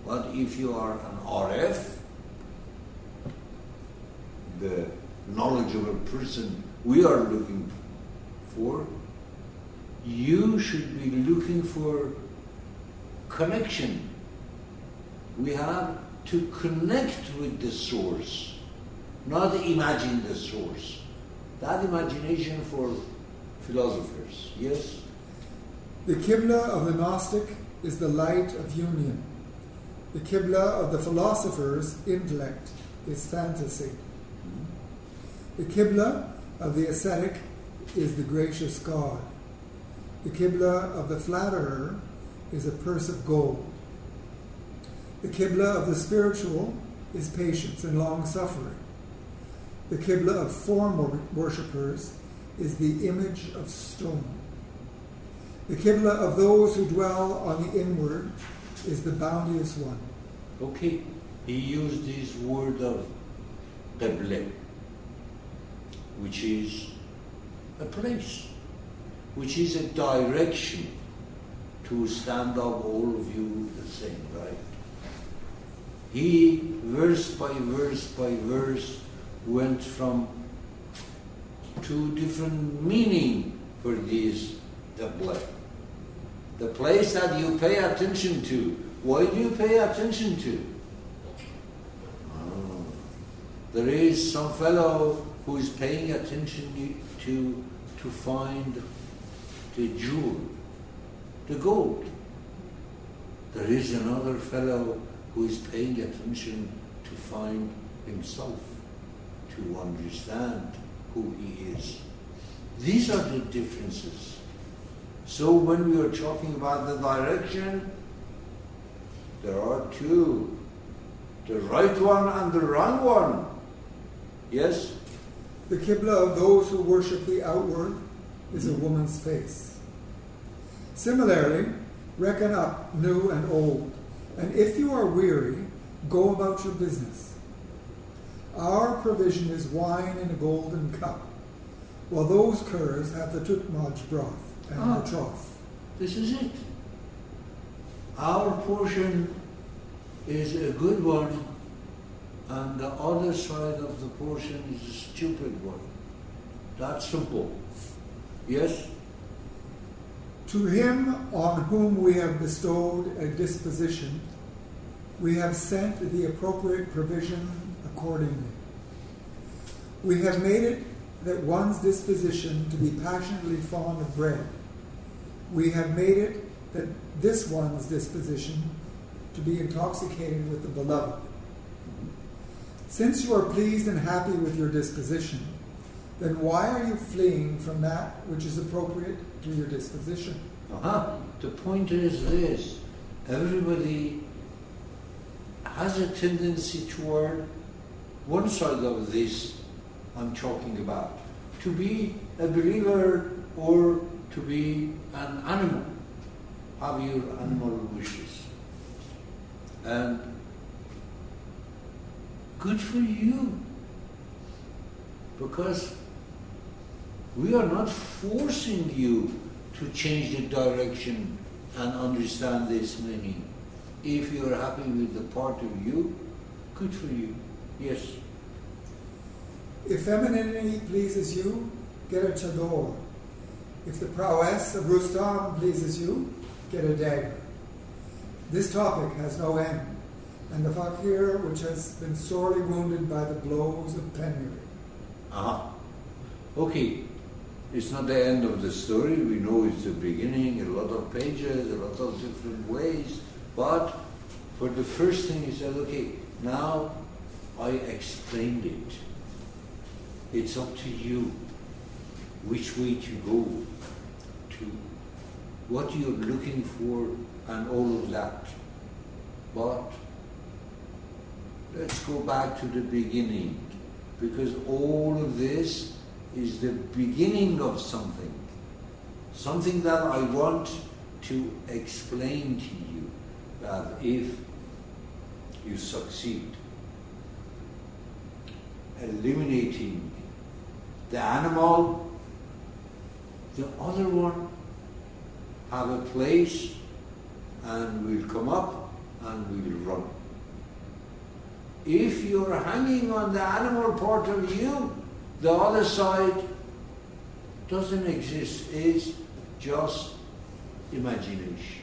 But if you are an RF, the knowledgeable person we are looking for, you should be looking for connection. We have to connect with the source, not imagine the source. That imagination for philosophers, yes? The Qibla of the Gnostic is the light of union. The Qibla of the philosopher's intellect is fantasy. The Qibla of the ascetic is the gracious God. The Qibla of the flatterer is a purse of gold. The Qibla of the spiritual is patience and long-suffering. The Qibla of form worshippers is the image of stone. The Qibla of those who dwell on the inward is the bounteous one. Okay, he used this word of Qibla, which is a place, which is a direction to stand up all of you the same, right? He, verse by verse, went from two different meaning for this Qibla. The place that you pay attention to. Why do you pay attention to? There is some fellow who is paying attention to find the jewel, the gold. There is another fellow who is paying attention to find himself, to understand who he is. These are the differences. So when we are talking about the direction, there are two, the right one and the wrong one. Yes? The Qibla of those who worship the outward is a woman's face. Similarly, reckon up new and old, and if you are weary, go about your business. Our provision is wine in a golden cup, while those curs have the tutmaj broth and the trough. This is it. Our portion is a good one, and the other side of the portion is a stupid one. That's simple. Yes? To him on whom we have bestowed a disposition, we have sent the appropriate provision accordingly. We have made it that one's disposition to be passionately fond of bread. We have made it that this one's disposition to be intoxicated with the beloved. Since you are pleased and happy with your disposition, then why are you fleeing from that which is appropriate to your disposition? The point is this: everybody has a tendency toward one side of this I'm talking about, to be a believer or to be an animal, have your animal wishes. And good for you, because we are not forcing you to change the direction and understand this meaning. If you are happy with the part of you, good for you. Yes. If femininity pleases you, get a chador. If the prowess of Rustam pleases you, get a dagger. This topic has no end, and the fakir which has been sorely wounded by the blows of penury. Okay, it's not the end of the story. We know it's the beginning, a lot of pages, a lot of different ways. But for the first thing he said, okay, now I explained it. It's up to you which way to go, to what you're looking for and all of that. But let's go back to the beginning, because all of this is the beginning of something. Something that I want to explain to you, that if you succeed eliminating the animal, the other one have a place and will come up and will run. If you're hanging on the animal part of you, the other side doesn't exist. It's just imagination.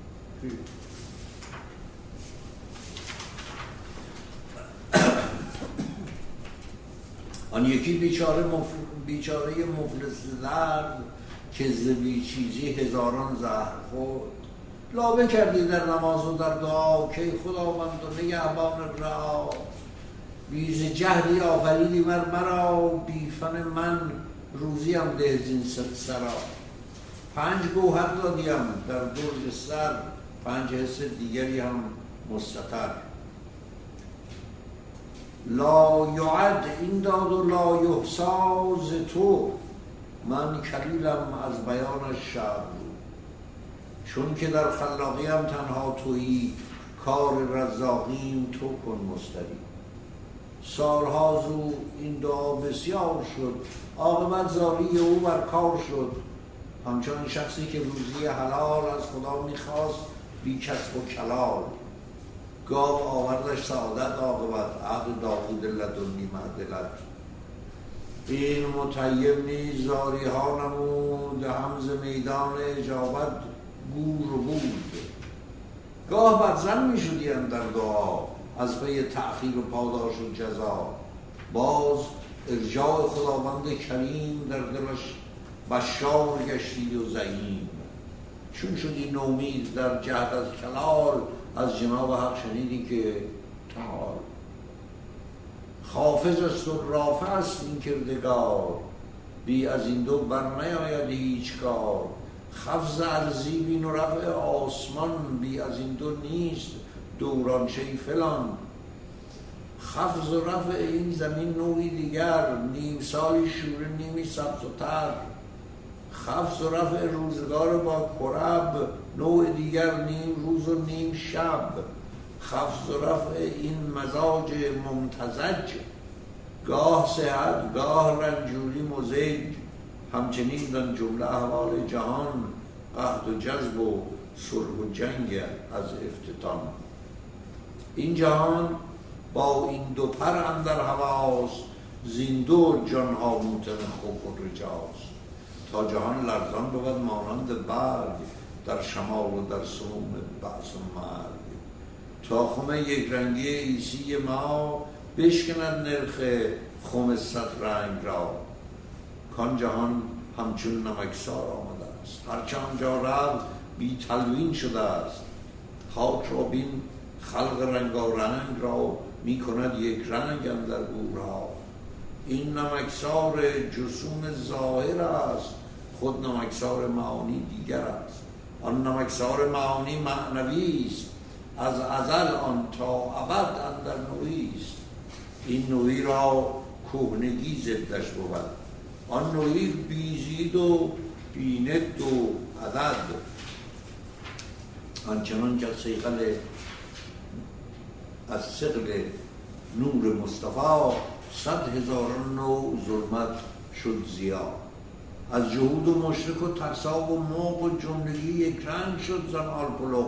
آن یکی بیچاره مفلس درد که ز بی چیزی هزاران زهر خورد. لابه کردی در نماز و در دعا که خداوند و نگهبان را. بی ز جهلی آفریدی مرا، بی فن من روزیم ده زین سرا. 5 گوهر دادیم در درج سر، 5 حس دیگری هم مستتر. لا یعد این داد و لا یحصا ز تو، من کلیلم از بیانش شعر. چون که در خلاقیم تنها تویی، کار رزاقیم تو کن مستری. سالها زو این دعا بسیار شد، عاقبت زاری او بر کار شد. همچنان شخصی که روزی حلال از خدا میخواست بی کسب و کلال. گاو آوردش سعادت عاقبت، عهد داوود لدنی معدلت. این مطیب نیز زاری ها نمود، همز میدان اجابت گور و بود. گاه بدظن می شدیم در دعا، از پی تأخیر و پاداش و جزا. باز ارجاع خداوند کریم، در دلش بشار گشتی و زعیم. چون شدی نومید در جهد از کلال، از جناب حق شنیدی که تعال. حافظ است و رافع است این کردگار، بی از این دو بر نیاید هیچ کار. خفض ارضی بین و رفع آسمان، بی از این دو نیست دوران شی فلان. خفض و رفع این زمین نوعی دیگر، نیم سالی شوره نیمی سبز و تر. خفض و رفع روزگار با کرب، نوع دیگر نیم روز و نیم شب. خفض و رفع این مزاج ممتزج، گاه صحت گاه رنجوری مزج. همچنین دان جمله احوال جهان، قحط و جذب و صلح و جنگ از افتتان. این جهان با این دو پر اندر هواست، زین دو جانها موتن خوف و رجاست. تا جهان لرزان بود مانند برگ، در شمال و در سموم بعث و مرگ. تا خم یک رنگی عیسی ما، بشکند نرخ خم 100 رنگ را. کان جهان همچون نمکسار آمده است، هرچه آنجا رفت بی تلوین شده است. خاک را بین خلق رنگارنگ را، می کند یک رنگ اندر او را. این نمکسار جسوم ظاهر است، خود نمکسار معانی دیگر است. آن نمکسار معانی معنوی است، از ازل آن تا ابد اندر نوعی است. این نوعی را کهنگی ضدش بود، آن نوعی بیزید و بیند و عدد. آنچنان که از ثقل نور مصطفی، 100,000 نوع ظلمت شد ضیا. از جهود و مشرک و ترسا و موق و جملگی یک رنگ شد زنال پلو.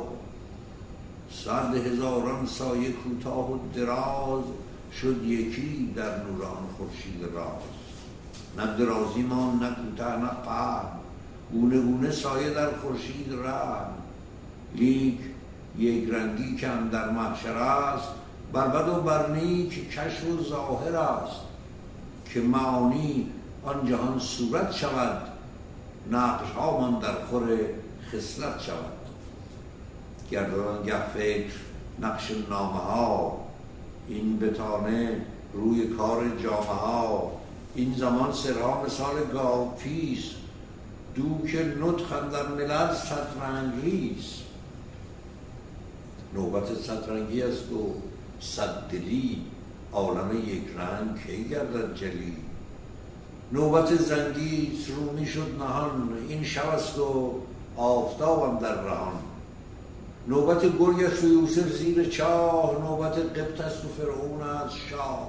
100,000 سایه کوتاه و دراز، شد یکی در نوران خورشید راز. نه درازی مان نه کوتاه نه پهن، گونه گونه سایه در خورشید رهن. لیک یک رنگی که اندر محشر است، بر بد و بر نیک کشف و ظاهر است. که معانی آن جهان صورت شود، نقش ها من در خور خصلت شود. گردان گه فکر نقش نامه ها، این بتانه روی کار جامه ها. این زمان سرها مثال گاوپیس، دوک نطخ اندر ملل 100 رنگ ریز. نوبت 100 رنگی است و 100 دلی، عالم یک رنگ کی گردد جلی. نوبت زنگی رومی شد نهان، این شب است و آفتابم در رهان. نوبت گرگ است و یوسف زیر چاه، نوبت قبط است و فرعون از شاه.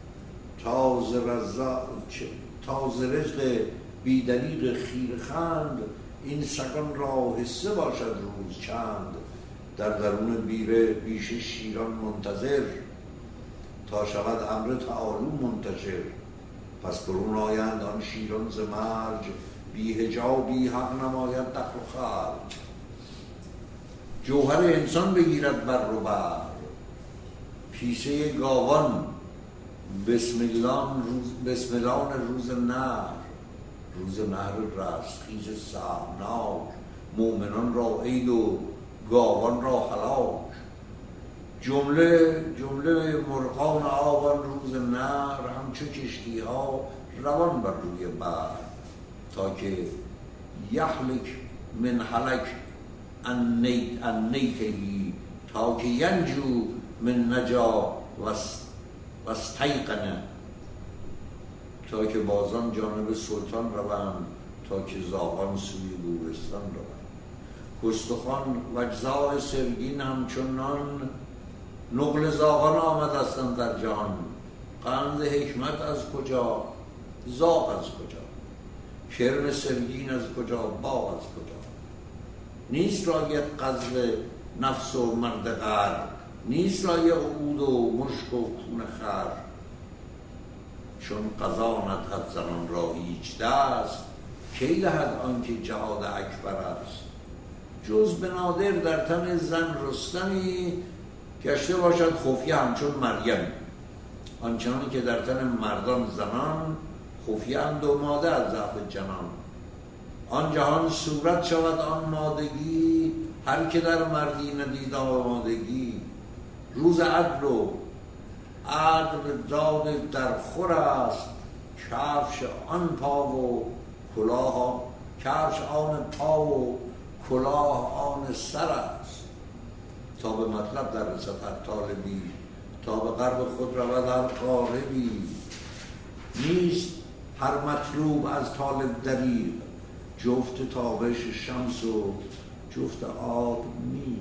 تاز رزق بیدریق خیرخند، این سگان را حصه باشد روز چند. در درون بیره بیش شیران منتظر، تا شود امر تعالو منتشر. پس برون آیند آن شیران ز مرج، بی حجابی حق نماید دخل و خرج. جوهر انسان بگیرد بر و بر، پیشه گاوان بسملان روز نهر. روز نهر رستخیز سهمناک، مؤمنان را عید و گاوان را هلاک. جمله مرغان آوان روز نهر، همچو کشتی ها روان بر روی بحر. تا که یحلک من حلک ان نیتهی، تا که ینجو من نجا واستیقن. تا که بازان جانب سلطان روند، تا که زاغان سوی گورستان روند. کستخوان و اجزای سرگین همچنان، نقل زاغان آمدستند در جهان. قند حکمت از کجا، زاغ از کجا، کرم سرگین از کجا، باغ از کجا. نیست رایت غزل نفس و مرد غر، نیست رایت عود و مشک و خون خر. چون قضا ندهد زنان را هیچ دست، کی دهد آنکه جهاد اکبر است. جز به نادر در تن زن رستمی، گشته باشد خفیه همچون مریم. آنچنانی که در تن مردان زنان، خفیه اند و ماده از ضعف جنان. آن جهان صورت شود آن مادگی، هر که در مردی ندید آمادگی. روز عدل و عدل داد در خور است، کفش آن پا و کلاه، کفش آن پا و کلاه آن سر است. تا به مطلب در رسد هر طالبی، تا به قرب خود رود هر قاربی. نیست هر مطلوب از طالب دریغ، جفت تابش شمس و جفت آب میغ.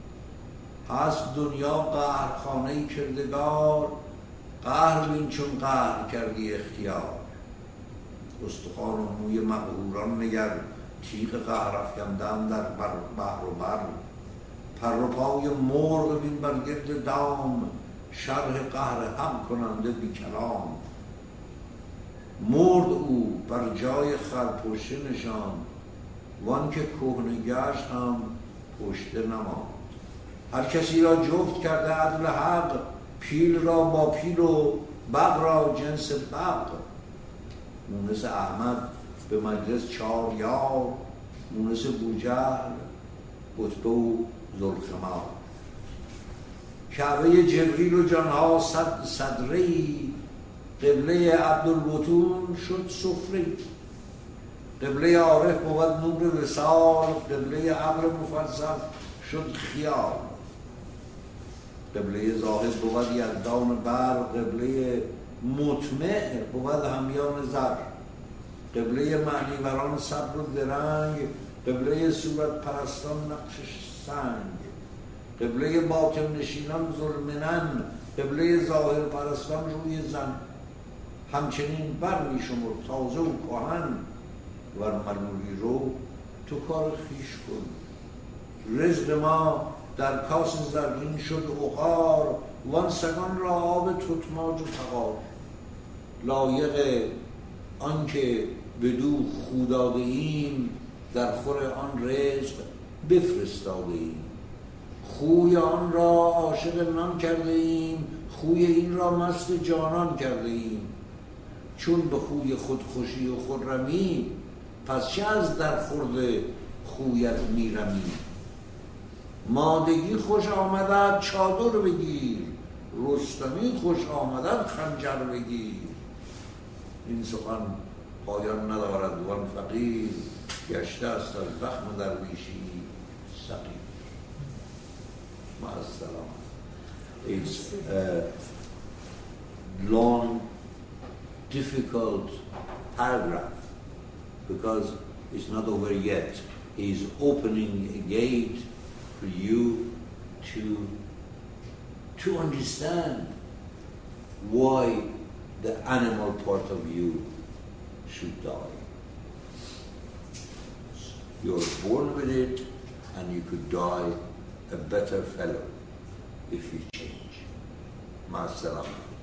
هست دنیا قهرخانه کردگار، قهر بین چون قهر کردی اختیار. استخوان و موی مقهوران نگر، تیغ قهر افکندن در بحر و بر. پر و پای مرغ بین بر گرد دام، شرح قهر حق کننده بی کلام. مرد او بر جای خر پشته نشان، وان که کهنه گشت هم پشته نماند. هر کسی را جفت کرده عدل حق، پیل را با پیل و بغ را جنس بغ. مونس احمد به مجلس 4 یار، مونس بوجهل قطبه و ذوالخمار. کعبه جبریل و جانها صدره‌ای، قبله عبدالبطون شد سفره‌ای. قبله عارف بود نور وصال، قبله عقل مفلسف شد خیال. قبله زاهد بود یزدان بر، قبله مطمع بود همیان زر. قبله معنیوران صبر و درنگ، قبله صورت پرستان نقش سنگ. قبله باطن نشینان ظلمنن، قبله ظاهر پرستان روی زن. همچنین بر می شمر تازه و کهن، ور ملولی رو تو کار خیش کن. رزق ما در کاس زرین شد عقار، وان سگان را آب تتماج و تغار. لایق آن که بدو خو داده ایم، در خور آن رزق بفرستاده ایم. خوی آن را عاشق نان کرده ایم، خوی این را مست جانان کرده ایم. چون به خوی خودخوشی و خرمی، پس چه از در خورد خویت میرمی. مادگی خوش آمدد چادر بگیر، رستمی خوش آمدد خنجر بگیر. این سخن پایان ندارد وان فقیر، گشته است از زخم درویشی سقیم. مع السلام. It's a long, difficult paragraph because it's not over yet. He's opening a gate for you to understand why the animal part of you should die. You're born with it, and you could die a better fellow if you change. Ma salam.